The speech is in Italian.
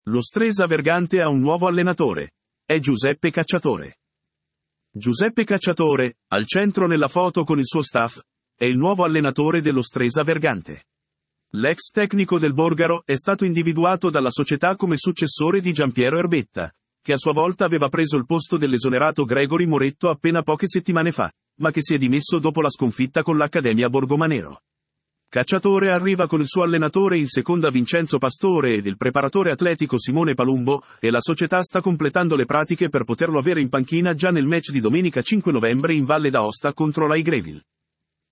Lo Stresa Vergante ha un nuovo allenatore. È Giuseppe Cacciatore. Giuseppe Cacciatore, al centro nella foto con il suo staff, è il nuovo allenatore dello Stresa Vergante. L'ex tecnico del Borgaro è stato individuato dalla società come successore di Giampiero Erbetta, che a sua volta aveva preso il posto dell'esonerato Gregory Moretto appena poche settimane fa, ma che si è dimesso dopo la sconfitta con l'Accademia Borgomanero. Cacciatore arriva con il suo allenatore in seconda Vincenzo Pastore ed il preparatore atletico Simone Palumbo, e la società sta completando le pratiche per poterlo avere in panchina già nel match di domenica 5 novembre in Valle d'Aosta contro l'Aigreville.